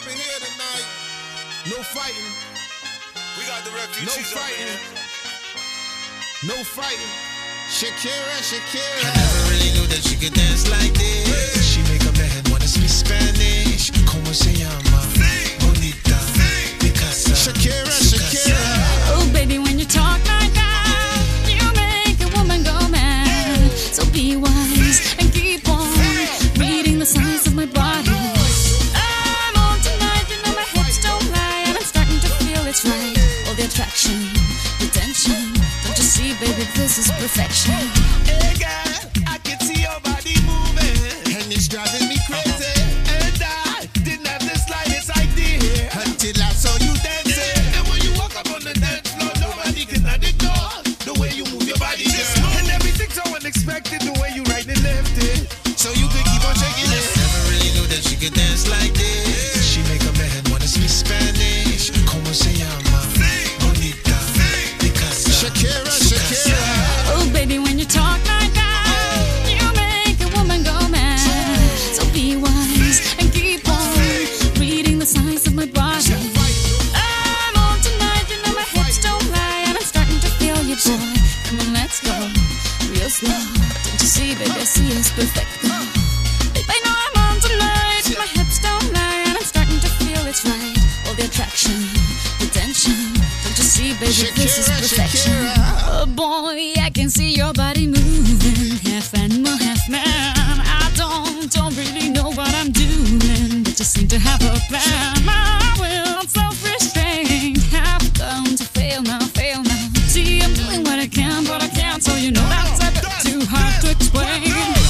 up in here tonight. No fighting. We got the refugees No fighting. No fighting. Shakira, Shakira. I never really knew that she could dance like this. She make a man wanna speak Spanish. Como se llama? Bonita. Picasa. Shakira, Shakira. Oh, baby, when you talk like that, you make a woman go mad. So be wise and keep on reading the signs of my body. I'm on tonight, you know my hips don't lie, and I'm starting to feel it's right. All the attraction, the tension. Don't you see, baby, this is perfection. Hey girl, I can see your body moving, And it's driving me crazy. and I didn't have the slightest idea Until I saw you dancing. And when you walk up on the dance floor, nobody can ignore the way you move your body, girl. And everything's so unexpected, the way you right and left it. So you could keep on shaking it. Never really knew that she could dance like this. She make a man wanna speak Spanish. Como se llama? Bonita. Picasa. Shakira, Shakira. Oh, baby, when you talk like that, you make a woman go mad. So be wise and keep on reading the signs of my body. I'm on tonight, you know my hips don't lie, and I'm starting to feel you, boy. Come on, let's go, real slow. Don't you see, baby, I see it's perfect. Babe, I know I'm on tonight, my hips don't lie, and I'm starting to feel it's right. All the attraction, the tension. Don't you see, baby, this is Shakira, perfection. Shakira. Oh boy, I can see your body moving, half animal, half man. I don't really know what I'm doing, but just seem to have a plan. My will, self-restraint, have come to fail now, fail now. See, I'm doing what I can, but I can't, so you know that's a bit too hard to explain.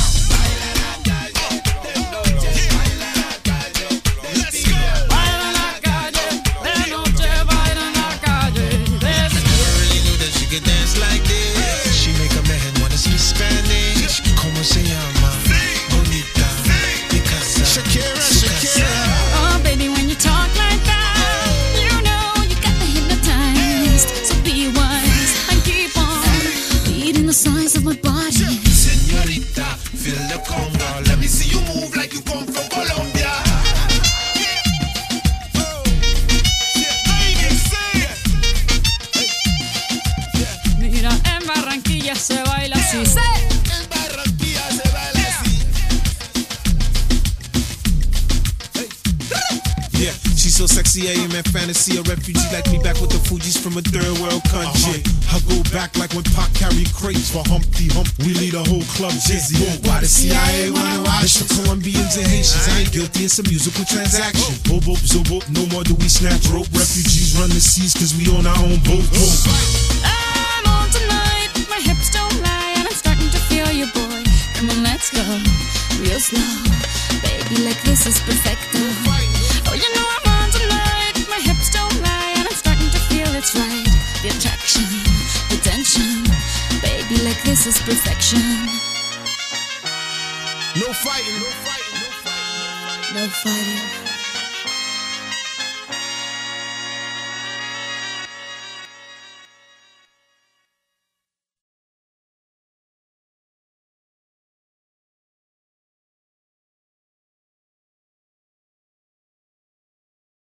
Baila en la calle, de noche baila en la calle. Never really knew that she could dance like this. She make a man wanna speak Spanish. Como se llama? Bonita. Picasa. Shakira, Shakira. Oh, baby, when you talk like that, you know you got me hypnotized. So be wise and keep on reading the signs of my body. Señorita, feel the conga. Let me see you move like you come from Colombia. Mira, en Barranquilla se baila así. ¡Sí! En Barranquilla se baila así. Yeah, she's so sexy, I am in fantasy. A refugee like me back with the Fugees from a third world country. I go back like when Pac carried crates for Humpty Hump. We lead a whole club dizzy. Why the CIA wanna watch the Colombians and Haitians? I ain't guilty, it's a musical transaction. Boop, boop, zoop, boop, no more do we snatch rope. Refugees run the seas cause we own our own boat. I'm on tonight, my hips don't lie, and I'm starting to feel you, boy. Come on, let's go, real slow. Baby, like this is perfecto. Oh, you know I'm on tonight, my hips don't lie, and I'm starting to feel it's right. The attraction, the tension. Baby, like this is perfection. No fighting. No fighting. No fighting. No fighting.